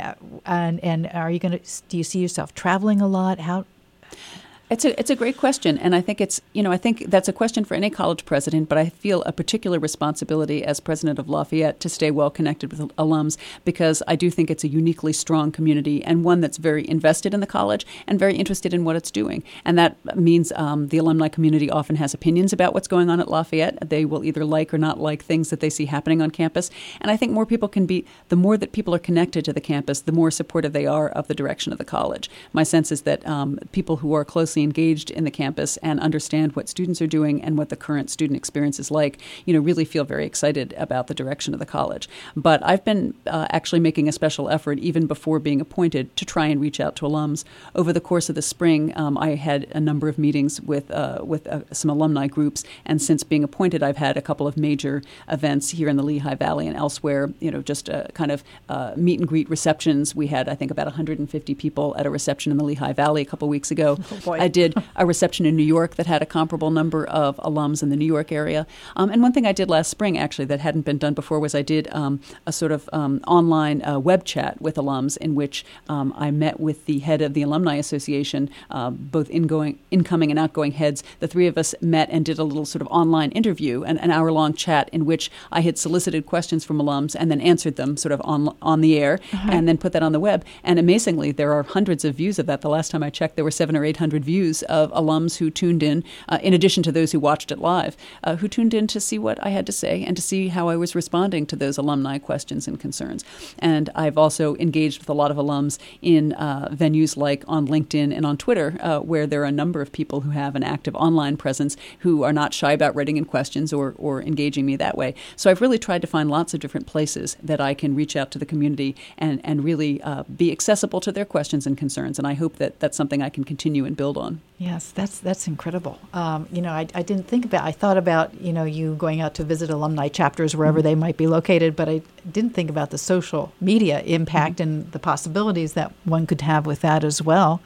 and are you going to? Do you see yourself traveling a lot? How? It's a great question, and I think I think that's a question for any college president, but I feel a particular responsibility as president of Lafayette to stay well connected with alums, because I do think it's a uniquely strong community and one that's very invested in the college and very interested in what it's doing. And that means the alumni community often has opinions about what's going on at Lafayette. They will either like or not like things that they see happening on campus. And I think more people the more that people are connected to the campus, the more supportive they are of the direction of the college. My sense is that people who are closely engaged in the campus and understand what students are doing and what the current student experience is like, really feel very excited about the direction of the college. But I've been actually making a special effort, even before being appointed, to try and reach out to alums. Over the course of the spring, I had a number of meetings with some alumni groups, and since being appointed, I've had a couple of major events here in the Lehigh Valley and elsewhere, just kind of meet and greet receptions. We had, I think, about 150 people at a reception in the Lehigh Valley a couple weeks ago. Oh, boy. I did a reception in New York that had a comparable number of alums in the New York area. And one thing I did last spring, actually, that hadn't been done before, was I did a sort of online web chat with alums in which I met with the head of the Alumni Association, both incoming and outgoing heads. The three of us met and did a little sort of online interview, an hour-long chat in which I had solicited questions from alums and then answered them sort of on the air, and then put that on the web. And amazingly, there are hundreds of views of that. The last time I checked, there were 700 or 800 views of alums who tuned in addition to those who watched it live, who tuned in to see what I had to say and to see how I was responding to those alumni questions and concerns. And I've also engaged with a lot of alums in venues like on LinkedIn and on Twitter, where there are a number of people who have an active online presence who are not shy about writing in questions or engaging me that way. So I've really tried to find lots of different places that I can reach out to the community and really be accessible to their questions and concerns. And I hope that that's something I can continue and build on. Yes, that's incredible. I didn't think about. I thought about you going out to visit alumni chapters wherever they might be located, but I didn't think about the social media impact and the possibilities that one could have with that as well.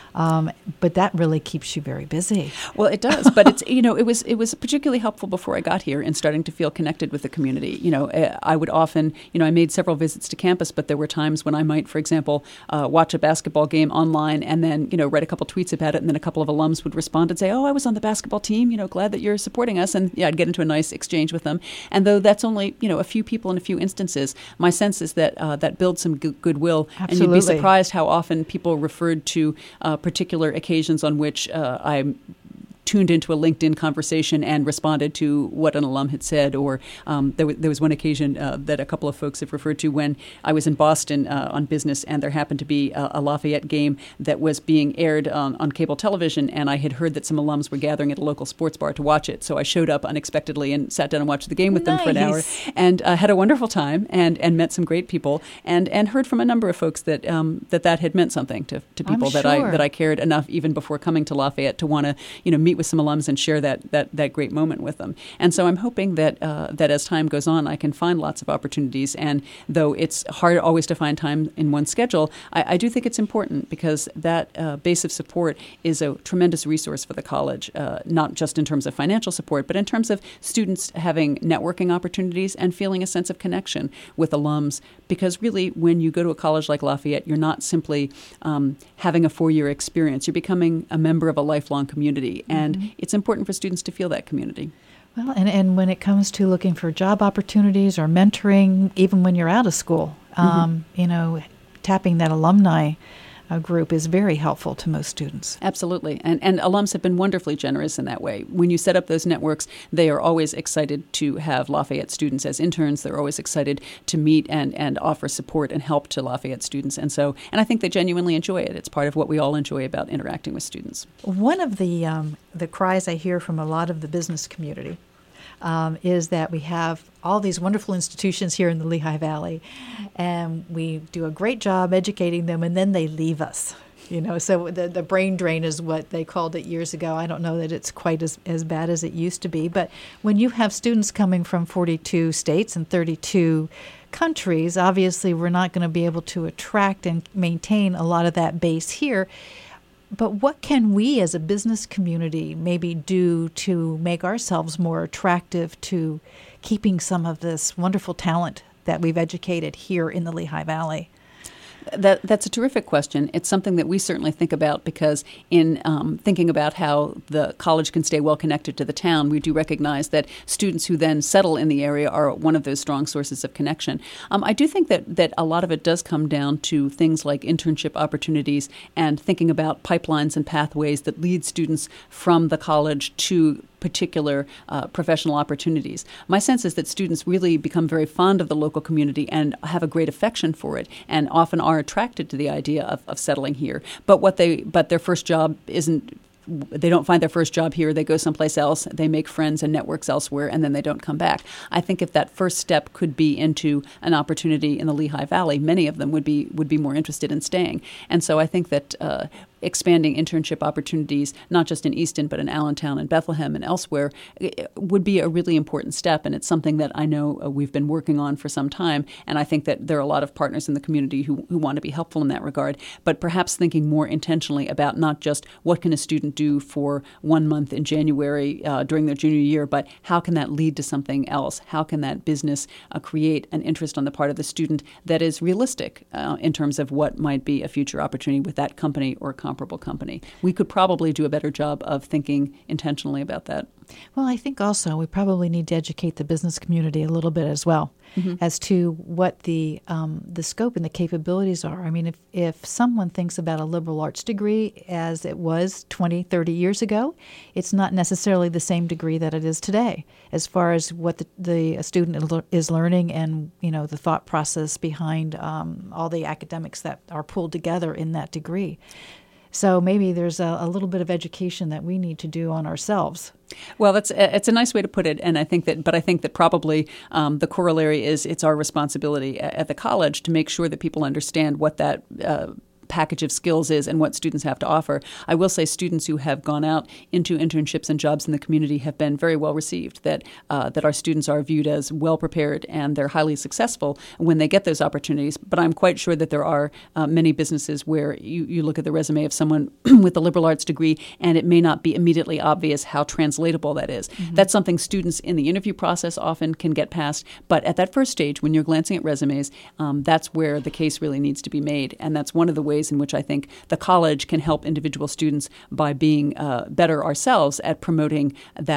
But that really keeps you very busy. Well, it does. But it's it was particularly helpful before I got here in starting to feel connected with the community. I would often I made several visits to campus, but there were times when I might, for example, watch a basketball game online and then write a couple tweets about it, and then a couple of alums would respond and say, "Oh, I was on the basketball team. Glad that you're supporting us." And I'd get into a nice exchange with them. And though that's only a few people in a few instances, my sense is that that builds some goodwill. Absolutely. And you'd be surprised how often people referred to particular occasions on which I tuned into a LinkedIn conversation and responded to what an alum had said. Or there was one occasion that a couple of folks have referred to when I was in Boston on business, and there happened to be a Lafayette game that was being aired on cable television, and I had heard that some alums were gathering at a local sports bar to watch it. So I showed up unexpectedly and sat down and watched the game with them for an hour, and had a wonderful time and met some great people, and heard from a number of folks that that had meant something to people that I cared enough even before coming to Lafayette to want to meet meet with some alums and share that great moment with them. And so I'm hoping that that as time goes on, I can find lots of opportunities. And though it's hard always to find time in one's schedule, I do think it's important because that base of support is a tremendous resource for the college, not just in terms of financial support, but in terms of students having networking opportunities and feeling a sense of connection with alums. Because really, when you go to a college like Lafayette, you're not simply having a 4-year experience. You're becoming a member of a lifelong community. And it's important for students to feel that community. Well, and when it comes to looking for job opportunities or mentoring, even when you're out of school, tapping that alumni group is very helpful to most students. Absolutely. And alums have been wonderfully generous in that way. When you set up those networks, they are always excited to have Lafayette students as interns. They're always excited to meet and offer support and help to Lafayette students. And I think they genuinely enjoy it. It's part of what we all enjoy about interacting with students. One of the cries I hear from a lot of the business community is that we have all these wonderful institutions here in the Lehigh Valley, and we do a great job educating them, and then they leave us. So the brain drain is what they called it years ago. I don't know that it's quite as bad as it used to be, but when you have students coming from 42 states and 32 countries, obviously we're not going to be able to attract and maintain a lot of that base here. But what can we as a business community maybe do to make ourselves more attractive to keeping some of this wonderful talent that we've educated here in the Lehigh Valley? That's a terrific question. It's something that we certainly think about because in thinking about how the college can stay well connected to the town, we do recognize that students who then settle in the area are one of those strong sources of connection. I do think that a lot of it does come down to things like internship opportunities and thinking about pipelines and pathways that lead students from the college to particular professional opportunities. My sense is that students really become very fond of the local community and have a great affection for it and often are attracted to the idea of settling here. But their first job isn't. They don't find their first job here. They go someplace else. They make friends and networks elsewhere, and then they don't come back. I think if that first step could be into an opportunity in the Lehigh Valley, many of them would be more interested in staying. And so I think that expanding internship opportunities, not just in Easton, but in Allentown and Bethlehem and elsewhere, would be a really important step. And it's something that I know we've been working on for some time. And I think that there are a lot of partners in the community who want to be helpful in that regard, but perhaps thinking more intentionally about not just what can a student do for 1 month in January during their junior year, but how can that lead to something else? How can that business create an interest on the part of the student that is realistic in terms of what might be a future opportunity with that company or comparable company? We could probably do a better job of thinking intentionally about that. Well, I think also we probably need to educate the business community a little bit as well as to what the scope and the capabilities are. I mean, if someone thinks about a liberal arts degree as it was 20, 30 years ago, it's not necessarily the same degree that it is today as far as what the student is learning and, the thought process behind all the academics that are pulled together in that degree. So maybe there's a little bit of education that we need to do on ourselves. Well, it's a nice way to put it, and I think that probably the corollary is it's our responsibility at the college to make sure that people understand what that package of skills is and what students have to offer. I will say students who have gone out into internships and jobs in the community have been very well received, that our students are viewed as well prepared and they're highly successful when they get those opportunities. But I'm quite sure that there are many businesses where you look at the resume of someone with a liberal arts degree and it may not be immediately obvious how translatable that is. Mm-hmm. That's something students in the interview process often can get past. But at that first stage, when you're glancing at resumes, that's where the case really needs to be made. And that's one of the ways in which I think the college can help individual students by being better ourselves at promoting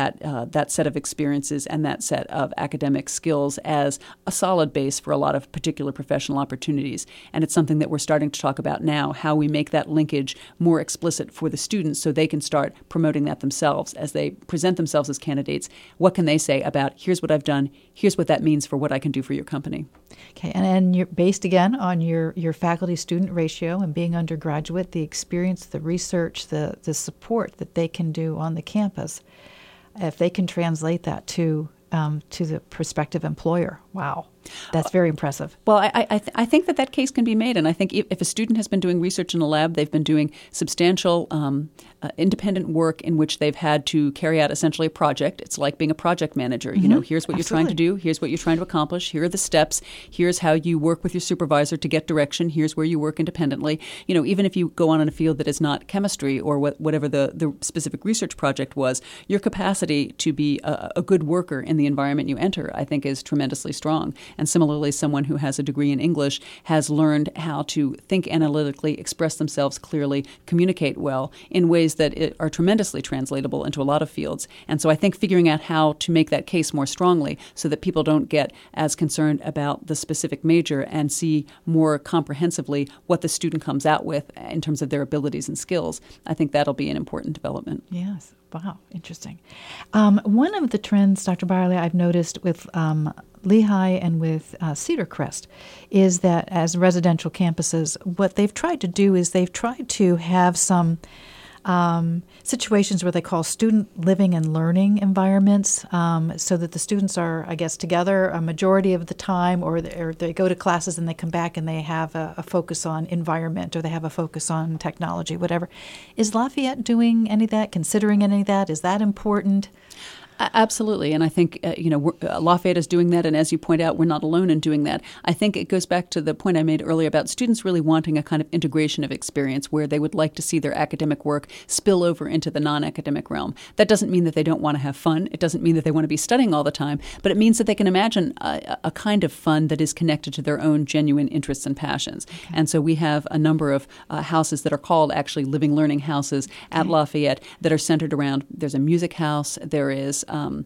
that set of experiences and that set of academic skills as a solid base for a lot of particular professional opportunities. And it's something that we're starting to talk about now, how we make that linkage more explicit for the students so they can start promoting that themselves as they present themselves as candidates. What can they say about, here's what I've done, here's what that means for what I can do for your company? Okay, and you're based again on your faculty-student ratio and being undergraduate, the experience, the research, the support that they can do on the campus. If they can translate that to the prospective employer, wow, That's very impressive. Well, I think that case can be made, and I think if a student has been doing research in a lab, they've been doing substantial independent work in which they've had to carry out essentially a project. It's like being a project manager. Mm-hmm. Here's what you're trying to do. Here's what you're trying to accomplish. Here are the steps. Here's how you work with your supervisor to get direction. Here's where you work independently. Even if you go on in a field that is not chemistry or whatever the specific research project was, your capacity to be a good worker in the environment you enter, I think, is tremendously strong. And similarly, someone who has a degree in English has learned how to think analytically, express themselves clearly, communicate well in ways that are tremendously translatable into a lot of fields. And so I think figuring out how to make that case more strongly so that people don't get as concerned about the specific major and see more comprehensively what the student comes out with in terms of their abilities and skills, I think that'll be an important development. Yes. Wow. Interesting. One of the trends, Dr. Byerly, I've noticed with Lehigh and with Cedar Crest is that as residential campuses, what they've tried to do is they've tried to have some situations where they call student living and learning environments, so that the students are, I guess, together a majority of the time, or they go to classes and they come back and they have a focus on environment, or they have a focus on technology, whatever. Is Lafayette doing any of that, considering any of that? Is that important? Absolutely, and I think Lafayette is doing that, and as you point out, we're not alone in doing that. I think it goes back to the point I made earlier about students really wanting a kind of integration of experience where they would like to see their academic work spill over into the non-academic realm. That doesn't mean that they don't want to have fun. It doesn't mean that they want to be studying all the time, but it means that they can imagine a kind of fun that is connected to their own genuine interests and passions. Okay. And so we have a number of houses that are called actually living learning houses at Lafayette that are centered around, there's a music house, there's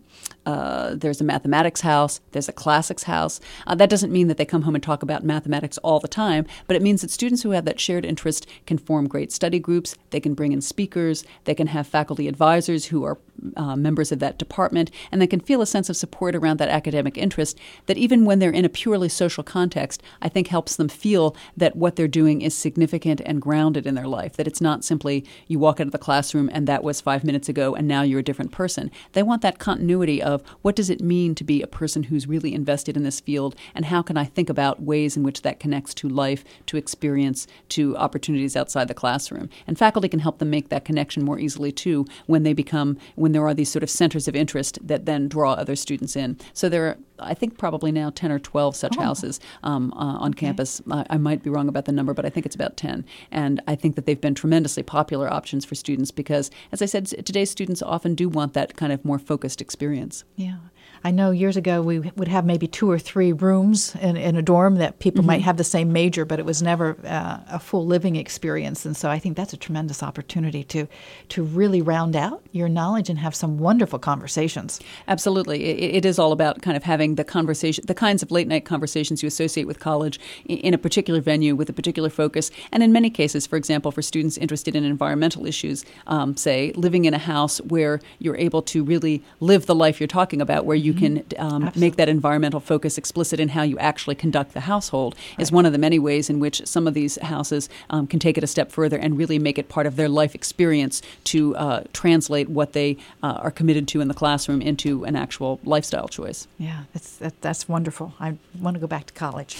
a mathematics house, there's a classics house. That doesn't mean that they come home and talk about mathematics all the time, but it means that students who have that shared interest can form great study groups, they can bring in speakers, they can have faculty advisors who are members of that department, and they can feel a sense of support around that academic interest that even when they're in a purely social context, I think helps them feel that what they're doing is significant and grounded in their life, that it's not simply you walk out of the classroom and that was 5 minutes ago and now you're a different person. They want that continuity of what does it mean to be a person who's really invested in this field, and how can I think about ways in which that connects to life, to experience, to opportunities outside the classroom. And faculty can help them make that connection more easily too when there are these sort of centers of interest that then draw other students in. So there are, I think, probably now 10 or 12 such houses on campus. I might be wrong about the number, but I think it's about 10. And I think that they've been tremendously popular options for students because, as I said, today's students often do want that kind of more focused experience. Yeah. I know years ago we would have maybe 2 or 3 rooms in a dorm that people might have the same major, but it was never a full living experience. And so I think that's a tremendous opportunity to really round out your knowledge and have some wonderful conversations. Absolutely. It is all about kind of having the conversation, the kinds of late night conversations you associate with college in a particular venue with a particular focus. And in many cases, for example, for students interested in environmental issues, say living in a house where you're able to really live the life you're talking about, where you can make that environmental focus explicit in how you actually conduct the household is one of the many ways in which some of these houses can take it a step further and really make it part of their life experience to translate what they are committed to in the classroom into an actual lifestyle choice. Yeah, that's wonderful. I want to go back to college.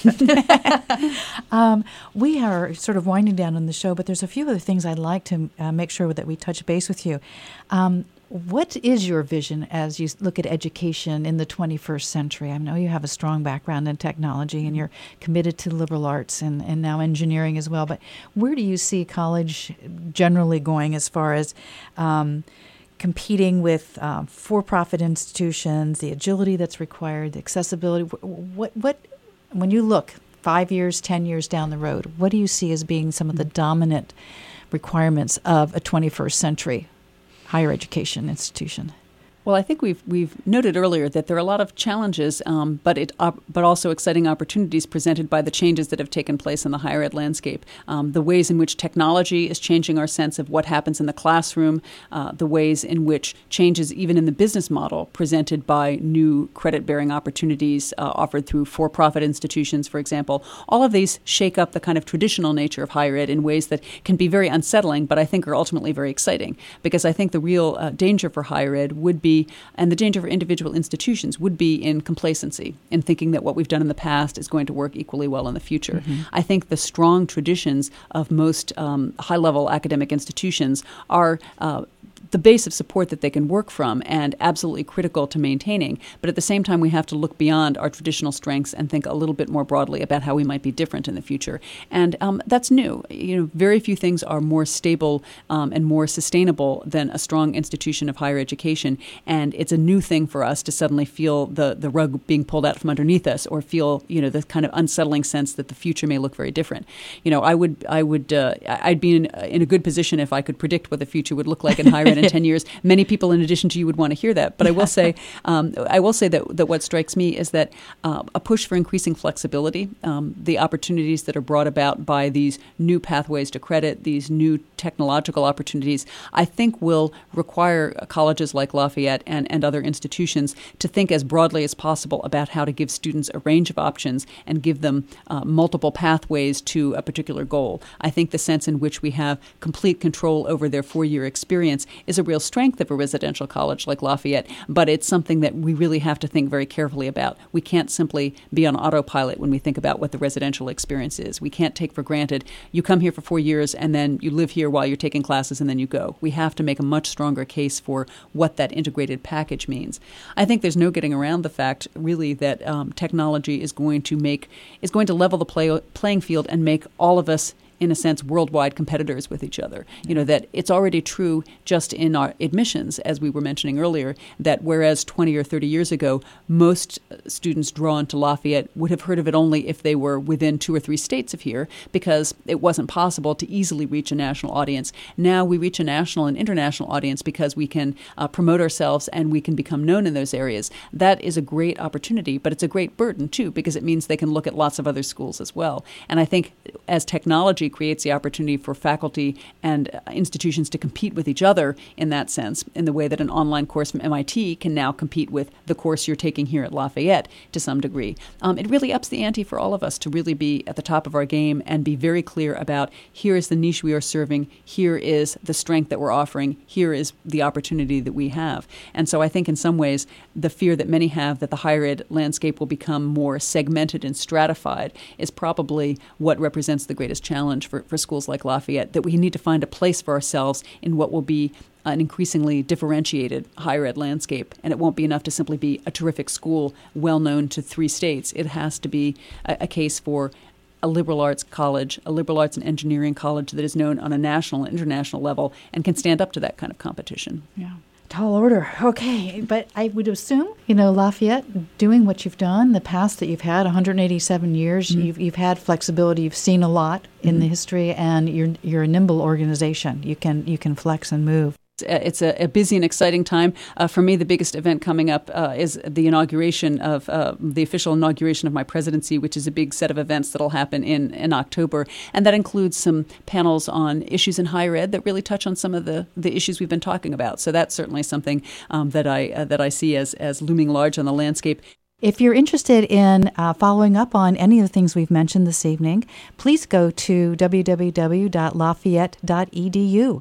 We are sort of winding down on the show, but there's a few other things I'd like to make sure that we touch base with you. What is your vision as you look at education in the 21st century? I know you have a strong background in technology and you're committed to liberal arts and now engineering as well, but where do you see college generally going as far as competing with for-profit institutions, the agility that's required, the accessibility? What when you look 5 years, 10 years down the road, what do you see as being some of the dominant requirements of a 21st century higher education institution? Well, I think we've noted earlier that there are a lot of challenges, but also exciting opportunities presented by the changes that have taken place in the higher ed landscape. The ways in which technology is changing our sense of what happens in the classroom, the ways in which changes even in the business model presented by new credit-bearing opportunities offered through for-profit institutions, for example. All of these shake up the kind of traditional nature of higher ed in ways that can be very unsettling, but I think are ultimately very exciting. Because I think the real danger for higher ed would be be, and the danger for individual institutions would be in complacency, in thinking that what we've done in the past is going to work equally well in the future. I think the strong traditions of most high-level academic institutions are the base of support that they can work from and absolutely critical to maintaining. But at the same time, we have to look beyond our traditional strengths and think a little bit more broadly about how we might be different in the future. And that's new. Very few things are more stable and more sustainable than a strong institution of higher education. And it's a new thing for us to suddenly feel the rug being pulled out from underneath us, or feel, the kind of unsettling sense that the future may look very different. I'd be in a good position if I could predict what the future would look like in higher ed in 10 years. Many people, in addition to you, would want to hear that. But I will say, that what strikes me is that a push for increasing flexibility, the opportunities that are brought about by these new pathways to credit, these new technological opportunities, I think will require colleges like Lafayette and other institutions to think as broadly as possible about how to give students a range of options and give them multiple pathways to a particular goal. I think the sense in which we have complete control over their 4-year experience is a real strength of a residential college like Lafayette, but it's something that we really have to think very carefully about. We can't simply be on autopilot when we think about what the residential experience is. We can't take for granted you come here for 4 years and then you live here while you're taking classes and then you go. We have to make a much stronger case for what that integrated package means. I think there's no getting around the fact, really, that technology is going to level the playing field and make all of us, in a sense, worldwide competitors with each other. That it's already true just in our admissions, as we were mentioning earlier, that whereas 20 or 30 years ago, most students drawn to Lafayette would have heard of it only if they were within 2 or 3 states of here, because it wasn't possible to easily reach a national audience. Now we reach a national and international audience because we can promote ourselves and we can become known in those areas. That is a great opportunity, but it's a great burden, too, because it means they can look at lots of other schools as well. And I think as technology creates the opportunity for faculty and institutions to compete with each other in that sense, in the way that an online course from MIT can now compete with the course you're taking here at Lafayette to some degree. It really ups the ante for all of us to really be at the top of our game and be very clear about, here is the niche we are serving, here is the strength that we're offering, here is the opportunity that we have. And so I think in some ways the fear that many have that the higher ed landscape will become more segmented and stratified is probably what represents the greatest challenge for schools like Lafayette, that we need to find a place for ourselves in what will be an increasingly differentiated higher ed landscape. And it won't be enough to simply be a terrific school well known to 3 states. It has to be a case for a liberal arts college, a liberal arts and engineering college that is known on a national and international level and can stand up to that kind of competition. Yeah. Tall order. Okay. But I would assume, Lafayette, doing what you've done, the past that you've had, 187 years, you've had flexibility, you've seen a lot in the history, and you're a nimble organization. You can flex and move. It's a busy and exciting time. For me, the biggest event coming up is the inauguration of the official inauguration of my presidency, which is a big set of events that will happen in October. And that includes some panels on issues in higher ed that really touch on some of the issues we've been talking about. So that's certainly something that I see as looming large on the landscape. If you're interested in following up on any of the things we've mentioned this evening, please go to www.lafayette.edu.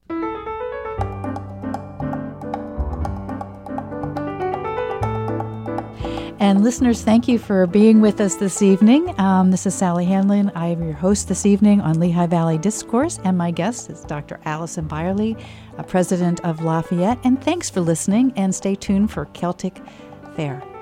And listeners, thank you for being with us this evening. This is Sally Hanlon. I am your host this evening on Lehigh Valley Discourse, and my guest is Dr. Allison Byerly, president of Lafayette. And thanks for listening, and stay tuned for Celtic Fair.